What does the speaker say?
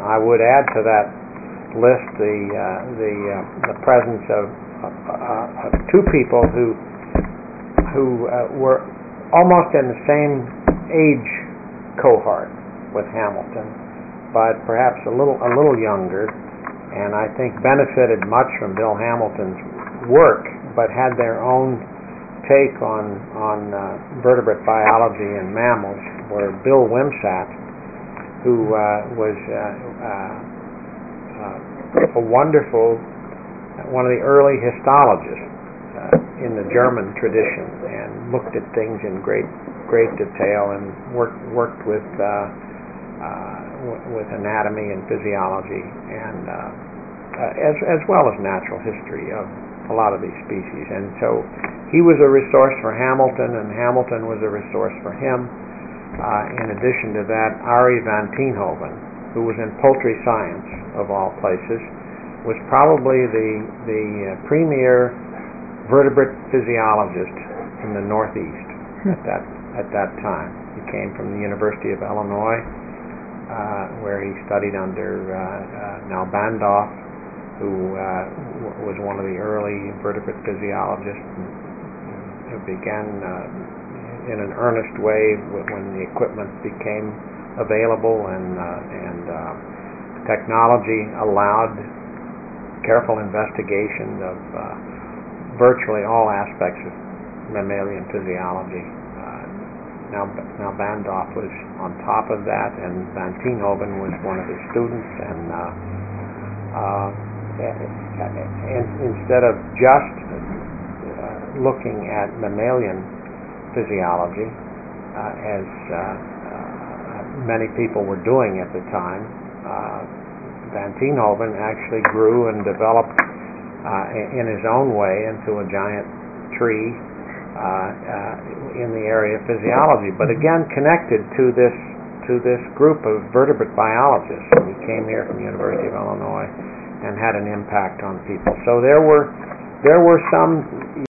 I would add to that list the presence of two people who were almost in the same age cohort with Hamilton, but perhaps a little younger, and I think benefited much from Bill Hamilton's work, but had their own take on vertebrate biology and mammals, were Bill Wimsatt, who was a wonderful, one of the early histologists in the German tradition, and looked at things in great detail, and worked with anatomy and physiology, and as well as natural history of a lot of these species. And so he was a resource for Hamilton, and Hamilton was a resource for him. In addition to that, Arie van Tienhoven, who was in poultry science of all places, was probably the premier vertebrate physiologist in the Northeast at that time. He came from the University of Illinois, where he studied under Nalbandoff, who was one of the early vertebrate physiologists, who began in an earnest way when the equipment became available, and technology allowed careful investigation of virtually all aspects of mammalian physiology. Nalbandoff was on top of that, and van Tienhoven was one of his students, and instead of just looking at mammalian physiology, as many people were doing at the time, van Tienhoven actually grew and developed in his own way into a giant tree in the area of physiology, but again connected to this group of vertebrate biologists. He came here from the University of Illinois and had an impact on people. So there were some